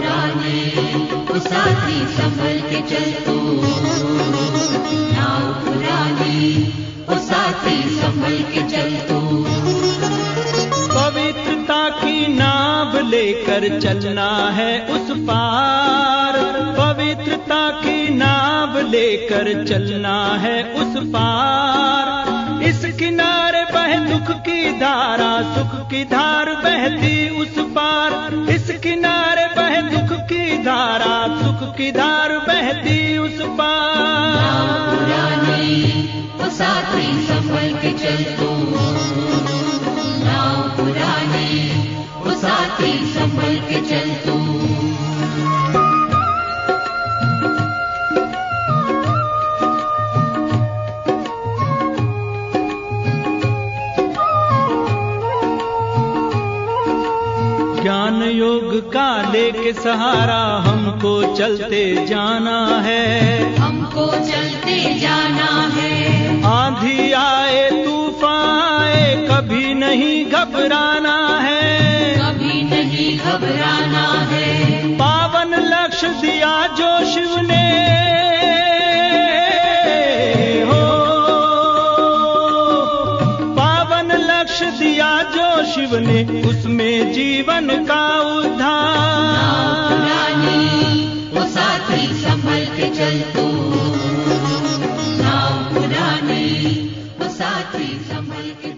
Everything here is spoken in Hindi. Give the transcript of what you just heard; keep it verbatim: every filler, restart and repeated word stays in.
पुराने ओ साथी संभल के चल तू, नाव पुरानी ओ साथी संभल के चल तू। पवित्रता की नाव लेकर चलना है उस पार, पवित्रता की नाव लेकर चलना है उस पार। इस किनारे बह दुख की धारा, सुख की धार बहती उस पार। इस किनारे बह दुख की धारा, सुख की धार बहती उस पार। नाव पुरानी ओ साथी संभल के चल तू, नाव पुरानी ओ साथी संभल के चल तू। ज्ञान योग का लेके सहारा हमको चलते जाना है, हमको चलते जाना है। आंधी आए तूफान आए कभी नहीं घबराना है, कभी नहीं घबराना है। पावन लक्ष्य दिया जो शिव ने हो, पावन लक्ष्य दिया जो शिव ने, उसमें जीवन का उद्धार। नाव पुरानी ओ साथी संभल के चल तू, नाव पुरानी ओ साथी संभल के